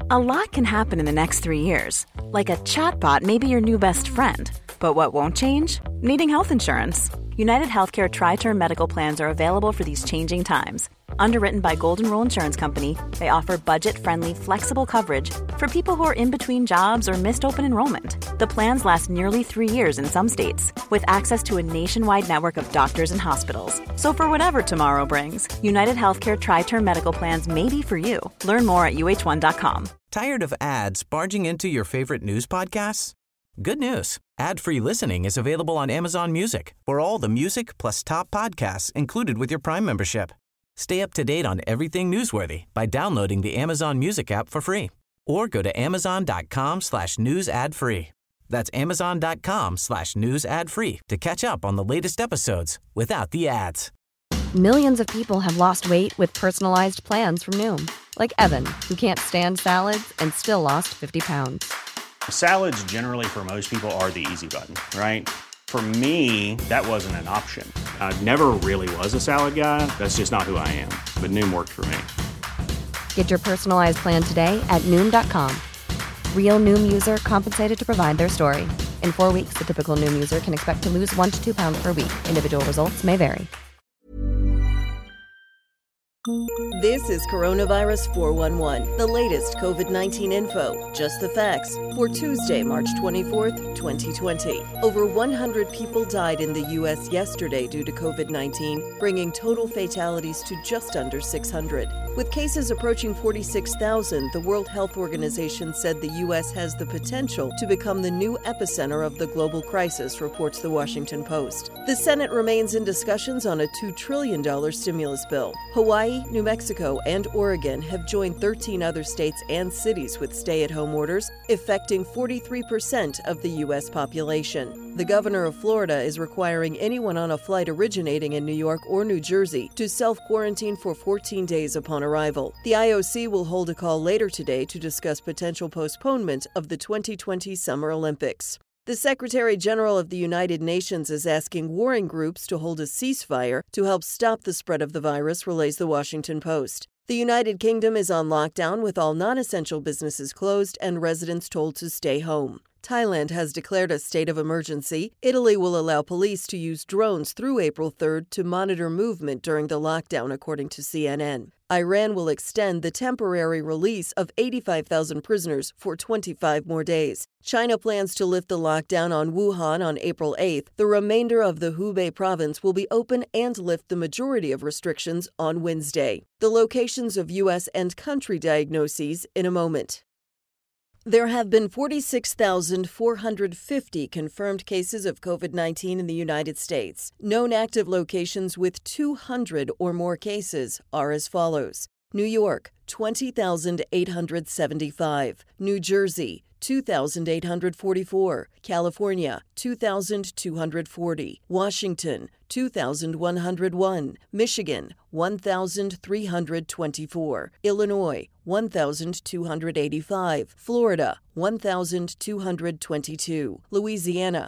A lot can happen in the next 3 years. Like a chatbot may be your new best friend. But what won't change? Needing health insurance. United Healthcare Tri-Term Medical Plans are available for these changing times. Underwritten by Golden Rule Insurance Company, they offer budget-friendly, flexible coverage for people who are in between jobs or missed open enrollment. The plans last nearly 3 years in some states, with access to a nationwide network of doctors and hospitals. So for whatever tomorrow brings, United Healthcare Tri-Term Medical Plans may be for you. Learn more at uh1.com. Tired of ads barging into your favorite news podcasts? Good news. Ad-free listening is available on Amazon Music for all the music plus top podcasts included with your Prime membership. Stay up to date on everything newsworthy by downloading the Amazon Music app for free or go to amazon.com/news ad free. That's amazon.com/news ad free to catch up on the latest episodes without the ads. Millions of people have lost weight with personalized plans from Noom. Like Evan, who can't stand salads and still lost 50 pounds. Salads generally for most people are the easy button, right? For me, that wasn't an option. I never really was a salad guy. That's just not who I am. But Noom worked for me. Get your personalized plan today at Noom.com. Real Noom user compensated to provide their story. In 4 weeks, the typical Noom user can expect to lose 1 to 2 pounds per week. Individual results may vary. This is Coronavirus 411, the latest COVID-19 info, just the facts, for Tuesday, March 24th, 2020. Over 100 people died in the U.S. yesterday due to COVID-19, bringing total fatalities to just under 600. With cases approaching 46,000, the World Health Organization said the U.S. has the potential to become the new epicenter of the global crisis, reports The Washington Post. The Senate remains in discussions on a $2 trillion stimulus bill. Hawaii, New Mexico, and Oregon have joined 13 other states and cities with stay-at-home orders, affecting 43% of the U.S. population. The governor of Florida is requiring anyone on a flight originating in New York or New Jersey to self-quarantine for 14 days upon arrival. The IOC will hold a call later today to discuss potential postponement of the 2020 Summer Olympics. The Secretary General of the United Nations is asking warring groups to hold a ceasefire to help stop the spread of the virus, relays The Washington Post. The United Kingdom is on lockdown with all non-essential businesses closed and residents told to stay home. Thailand has declared a state of emergency. Italy will allow police to use drones through April 3rd to monitor movement during the lockdown, according to CNN. Iran will extend the temporary release of 85,000 prisoners for 25 more days. China plans to lift the lockdown on Wuhan on April 8th. The remainder of the Hubei province will be open and lift the majority of restrictions on Wednesday. The locations of U.S. and country diagnoses in a moment. There have been 46,450 confirmed cases of COVID-19 in the United States. Known active locations with 200 or more cases are as follows: New York, 20,875. New Jersey, 2,844. California, 2,240. Washington, 2,101. Michigan, 1,324. Illinois, 1,285. Florida, 1,222. Louisiana,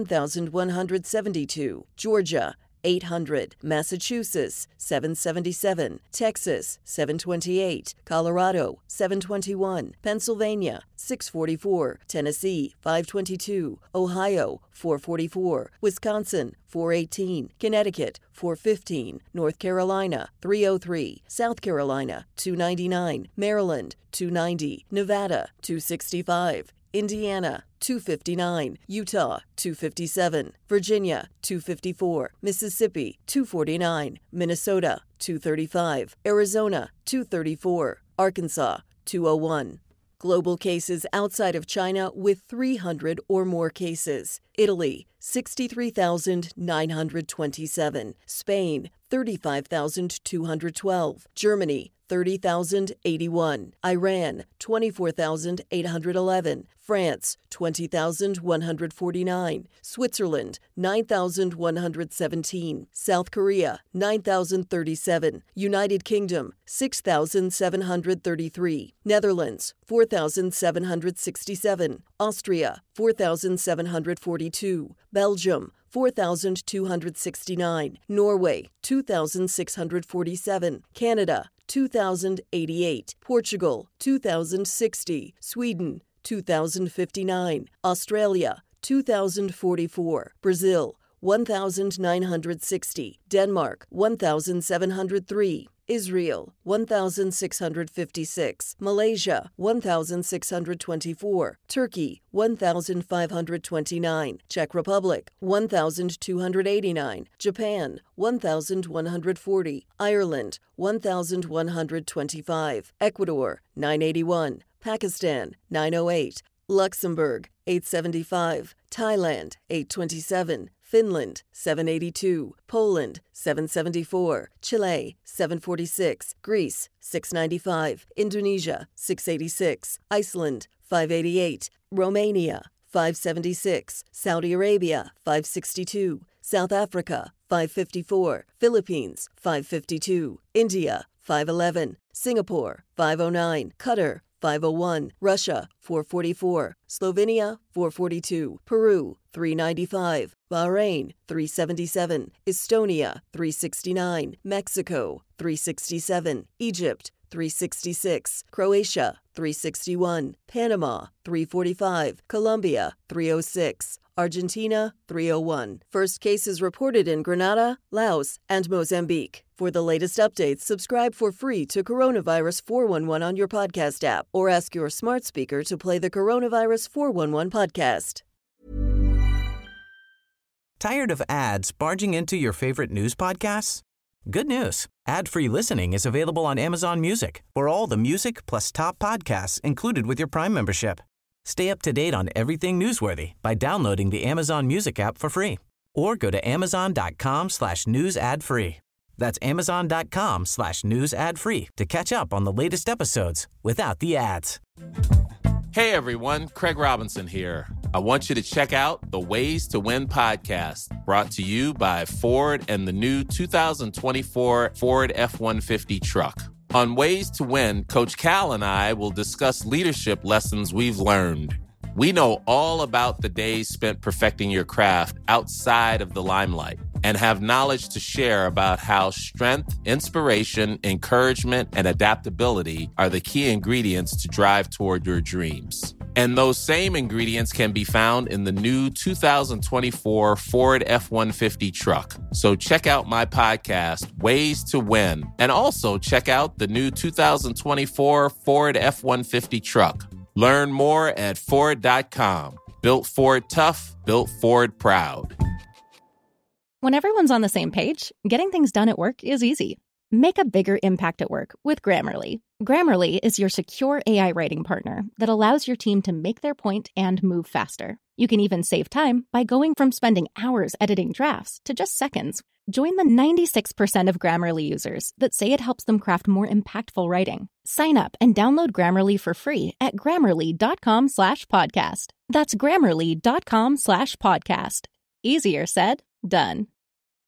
1,172. Georgia, 800. Massachusetts, 777. Texas, 728. Colorado, 721. Pennsylvania, 644. Tennessee, 522. Ohio, 444. Wisconsin, 418. Connecticut, 415. North Carolina, 303. South Carolina, 299. Maryland, 290. Nevada, 265. Indiana, 259, Utah, 257, Virginia, 254, Mississippi, 249, Minnesota, 235, Arizona, 234, Arkansas, 201. Global cases outside of China with 300 or more cases. Italy, 63,927. Spain, 35,212. Germany, 30,081. Iran, 24,811. France, 20,149. Switzerland, 9,117. South Korea, 9,037. United Kingdom, 6,733. Netherlands, 4,767. Austria, 4,742. Belgium, 4,269. Norway, 2,647. Canada, 2,088. Portugal, 2,060. Sweden, 2,059. Australia, 2,044. Brazil, 1,960. Denmark, 1,703. Israel, 1,656. Malaysia, 1,624. Turkey, 1,529. Czech Republic, 1,289. Japan, 1,140. Ireland, 1,125. Ecuador, 981. Pakistan, 908. Luxembourg, 875. Thailand, 827. Finland, 782. Poland, 774. Chile, 746. Greece, 695. Indonesia, 686. Iceland, 588. Romania, 576. Saudi Arabia, 562. South Africa, 554. Philippines, 552. India, 511. Singapore, 509. Qatar, 501. Russia, 444. Slovenia, 442. Peru, 395. Bahrain, 377. Estonia, 369. Mexico, 367. Egypt, 366. Croatia, 361. Panama, 345. Colombia, 306. Argentina, 301. First cases reported in Grenada, Laos, and Mozambique. For the latest updates, subscribe for free to Coronavirus 411 on your podcast app or ask your smart speaker to play the Coronavirus 411 podcast. Tired of ads barging into your favorite news podcasts? Good news. Ad-free listening is available on Amazon Music for all the music plus top podcasts included with your Prime membership. Stay up to date on everything newsworthy by downloading the Amazon Music app for free or go to amazon.com/news ad free. That's amazon.com/news ad free to catch up on the latest episodes without the ads. Hey everyone, Craig Robinson here. I want you to check out the Ways to Win podcast, brought to you by Ford and the new 2024 Ford F-150 truck. On Ways to Win, Coach Cal and I will discuss leadership lessons we've learned. We know all about the days spent perfecting your craft outside of the limelight and have knowledge to share about how strength, inspiration, encouragement, and adaptability are the key ingredients to drive toward your dreams. And those same ingredients can be found in the new 2024 Ford F-150 truck. So check out my podcast, Ways to Win, and also check out the new 2024 Ford F-150 truck. Learn more at Ford.com. Built Ford tough, built Ford proud. When everyone's on the same page, getting things done at work is easy. Make a bigger impact at work with Grammarly. Grammarly is your secure AI writing partner that allows your team to make their point and move faster. You can even save time by going from spending hours editing drafts to just seconds. Join the 96% of Grammarly users that say it helps them craft more impactful writing. Sign up and download Grammarly for free at Grammarly.com/podcast. That's Grammarly.com/podcast. Easier said, done.